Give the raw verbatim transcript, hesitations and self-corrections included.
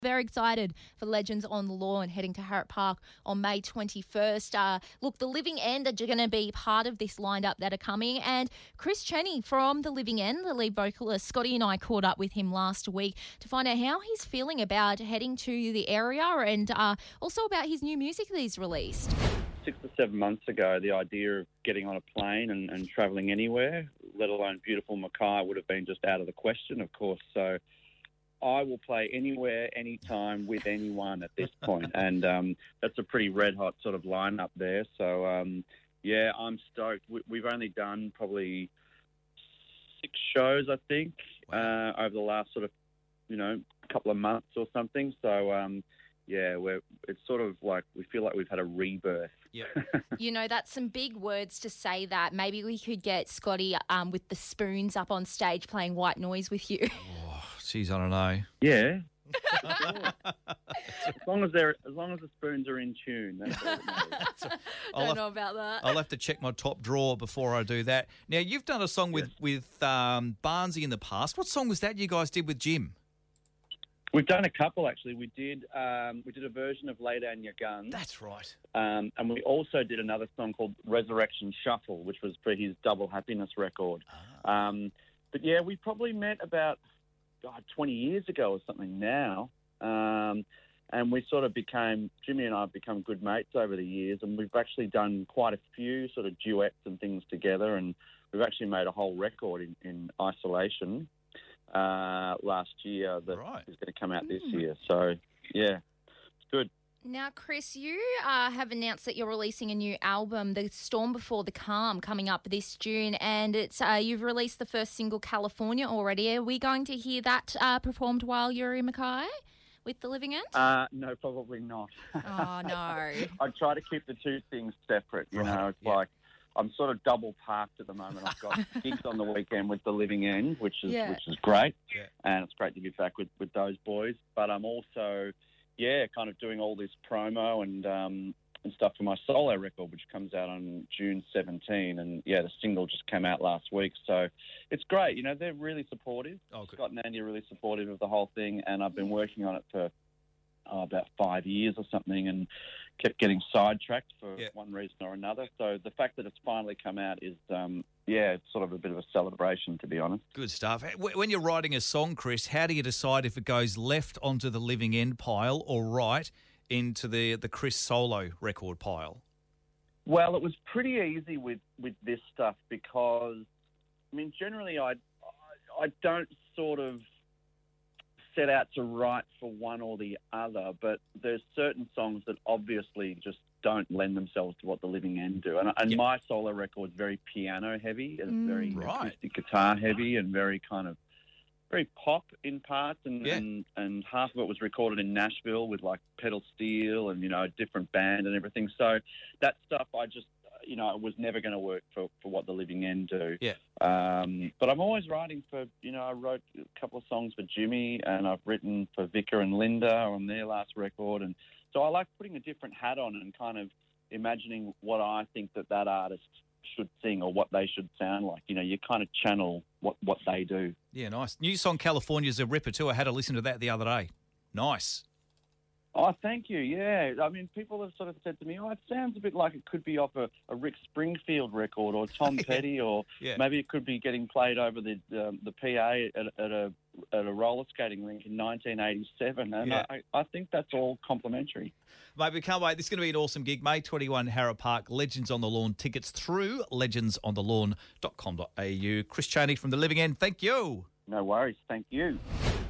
Very excited for Legends on the Lawn heading to Harrop Park on May twenty-first. Uh, look, the Living End are going to be part of this lineup that are coming. And Chris Cheney from the Living End, the lead vocalist, Scotty and I caught up with him last week to find out how he's feeling about heading to the area and uh, also about his new music that he's released. Six or seven months ago, the idea of getting on a plane and, and travelling anywhere, let alone beautiful Mackay, would have been just out of the question, of course. So I will play anywhere, anytime, with anyone at this point. And um, that's a pretty red-hot sort of lineup there. So, um, yeah, I'm stoked. We, we've only done probably six shows, I think, uh, over the last sort of, you know, couple of months or something. So, um, yeah, we're it's sort of like we feel like we've had a rebirth. Yeah. You know, that's some big words to say that. Maybe we could get Scotty um, with the spoons up on stage playing White Noise with you. Oh, geez, I don't know. Yeah. as long as they're as long as the spoons are in tune. That's all it matters. Don't have, know about that. I'll have to check my top drawer before I do that. Now, you've done a song with, yes. with um, Barnsey in the past. What song was that you guys did with Jim? We've done a couple, actually. We did um, we did a version of Lay Down Your Gun. That's right. Um, and we also did another song called Resurrection Shuffle, which was for his Double Happiness record. Ah. Um, but, yeah, we probably met about God, twenty years ago or something now. Um, and we sort of became, Jimmy and I have become good mates over the years, and we've actually done quite a few sort of duets and things together, and we've actually made a whole record in, in isolation. Uh, last year that right. is going to come out this Mm. year. So, yeah, it's good. Now, Chris, you uh, have announced that you're releasing a new album, The Storm Before the Calm, coming up this June, and it's uh, you've released the first single, California, already. Are we going to hear that uh, performed while you're in Mackay with the Living End? Uh, no, probably not. Oh, no. I try to keep the two things separate, you Right, know. It's yeah. like I'm sort of double parked at the moment. I've got gigs on the weekend with the Living End, which is Yeah. which is great, Yeah. and it's great to be back with, with those boys. But I'm also, yeah, kind of doing all this promo and um, and stuff for my solo record, which comes out on June seventeenth. And yeah, the single just came out last week, so it's great. You know, they're really supportive. Oh, good. Scott and Andy are really supportive of the whole thing, and I've been working on it for oh, about five years or something, and kept getting sidetracked for Yeah. one reason or another. So the fact that it's finally come out is, um, yeah, it's sort of a bit of a celebration, to be honest. Good stuff. Wh- When you're writing a song, Chris, how do you decide if it goes left onto the Living End pile or right into the, the Chris solo record pile? Well, it was pretty easy with, with this stuff because, I mean, generally I, I, I don't sort of set out to write for one or the other, but there's certain songs that obviously just don't lend themselves to what the Living End do. And, and Yep. my solo record is very piano heavy and Mm. very Right. acoustic guitar heavy and very kind of very pop in parts, and, Yeah. and and half of it was recorded in Nashville with like pedal steel and, you know, a different band and everything. So that stuff I just, you know, it was never going to work for, for what the Living End do. Yeah. Um, but I'm always writing for, you know, I wrote a couple of songs for Jimmy, and I've written for Vicar and Linda on their last record. And so I like putting a different hat on and kind of imagining what I think that that artist should sing or what they should sound like. You know, you kind of channel what, what they do. Yeah, nice. New song California's a ripper too. I had to listen to that the other day. Nice. Oh, thank you. Yeah. I mean, people have sort of said to me, oh, it sounds a bit like it could be off a, a Rick Springfield record or Tom Petty, or Yeah. maybe it could be getting played over the um, the P A at, at a at a roller skating rink in nineteen eighty-seven. And Yeah. I, I think that's all complimentary. Mate, we can't wait. This is going to be an awesome gig. May twenty-first, Harrop Park, Legends on the Lawn. Tickets through legends on the lawn dot com dot a u. Chris Cheney from The Living End, thank you. No worries. Thank you.